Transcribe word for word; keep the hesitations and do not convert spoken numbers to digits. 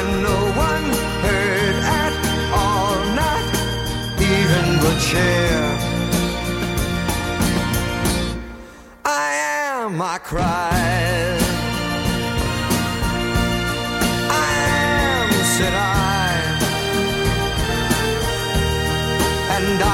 and no one heard at all, not even the chair. I am, I cried. I am, said I, and I